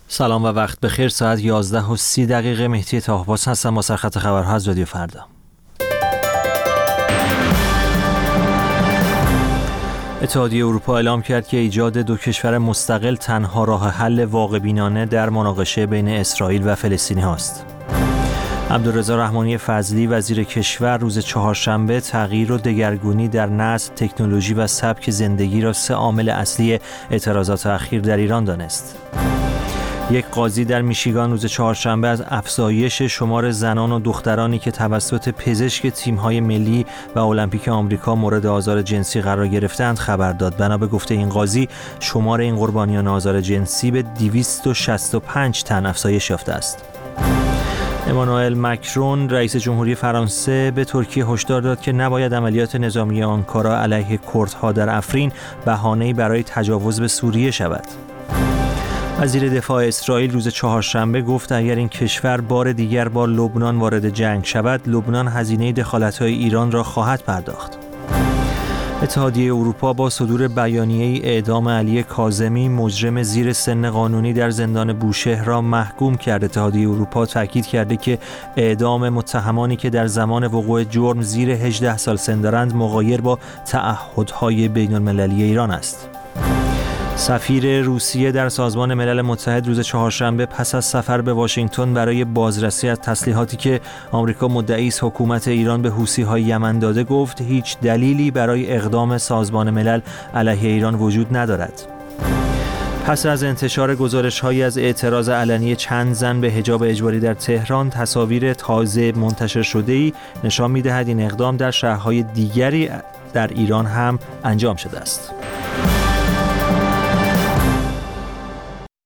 سلام و وقت بخیر. ساعت 11:30 مهدی طاهباس هستم با سرخط خبرها از رادیو فردا. اتحادیه اروپا اعلام کرد که ایجاد دو کشور مستقل تنها راه حل واقع بینانه در مناقشه بین اسرائیل و فلسطینی هاست. عبدالرضا رحمانی فضلی وزیر کشور روز چهارشنبه تغییر و دگرگونی در نسل، تکنولوژی و سبک زندگی را 3 عامل اصلی اعتراضات اخیر در ایران دانست. یک قاضی در میشیگان روز چهارشنبه از افزایش شمار زنان و دخترانی که توسط پزشک تیم‌های ملی و المپیک آمریکا مورد آزار جنسی قرار گرفتند خبر داد. بنا به گفته این قاضی، شمار این قربانیان آزار جنسی به 265 تن افزایش یافته است. امانوئل مکرون رئیس جمهوری فرانسه به ترکیه هشدار داد که نباید عملیات نظامی آنکارا علیه کردها در افرین بهانه‌ای برای تجاوز به سوریه شود. وزیر دفاع اسرائیل روز چهارشنبه گفت اگر این کشور بار دیگر با لبنان وارد جنگ شود، لبنان هزینه دخالت‌های ایران را خواهد پرداخت. اتحادیه اروپا با صدور بیانیه‌ای اعدام علی کاظمی، مجرم زیر سن قانونی در زندان بوشهر را محکوم کرد. اتحادیه اروپا تاکید کرده که اعدام متهمانی که در زمان وقوع جرم زیر 18 سال سن دارند مغایر با تعهدهای بین‌المللی ایران است. سفیر روسیه در سازمان ملل متحد روز چهارشنبه پس از سفر به واشنگتن برای بازرسی از تسلیحاتی که آمریکا مدعی است حکومت ایران به حوثی‌های یمن داده گفت هیچ دلیلی برای اقدام سازمان ملل علیه ایران وجود ندارد. پس از انتشار گزارش‌هایی از اعتراض علنی چند زن به حجاب اجباری در تهران، تصاویر تازه منتشر شده‌ای نشان می‌دهد این اقدام در شهرهای دیگری در ایران هم انجام شده است.